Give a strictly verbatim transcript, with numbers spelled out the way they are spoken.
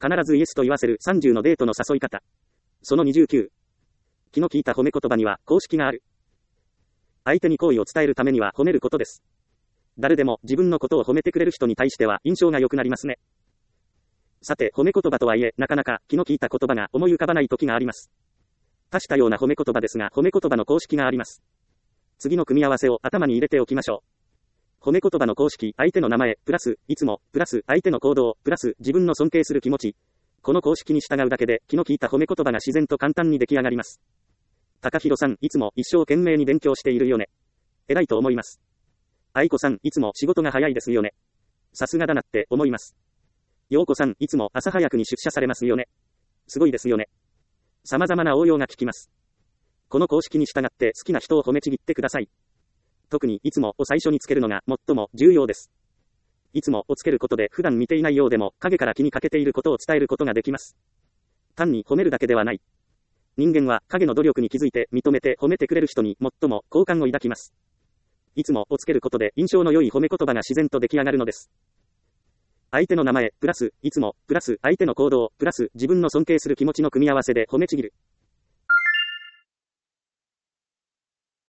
必ずイエスと言わせるさんじゅうのデートの誘い方。そのにじゅうきゅう。気の利いた褒め言葉には公式がある。相手に好意を伝えるためには褒めることです。誰でも自分のことを褒めてくれる人に対しては印象が良くなりますね。さて、褒め言葉とはいえ、なかなか気の利いた言葉が思い浮かばない時があります。多種多様な褒め言葉ですが、褒め言葉の公式があります。次の組み合わせを頭に入れておきましょう。褒め言葉の公式、相手の名前、プラス、いつも、プラス、相手の行動、プラス、自分の尊敬する気持ち。この公式に従うだけで、気の利いた褒め言葉が自然と簡単に出来上がります。高弘さん、いつも一生懸命に勉強しているよね。偉いと思います。愛子さん、いつも仕事が早いですよね。さすがだなって思います。陽子さん、いつも朝早くに出社されますよね。すごいですよね。様々な応用が効きます。この公式に従って好きな人を褒めちぎってください。特にいつもを最初につけるのが最も重要です。いつもをつけることで普段見ていないようでも影から気にかけていることを伝えることができます。単に褒めるだけではない。人間は影の努力に気づいて認めて褒めてくれる人に最も好感を抱きます。いつもをつけることで印象の良い褒め言葉が自然と出来上がるのです。相手の名前、プラス、いつも、プラス、相手の行動、プラス、自分の尊敬する気持ちの組み合わせで褒めちぎる。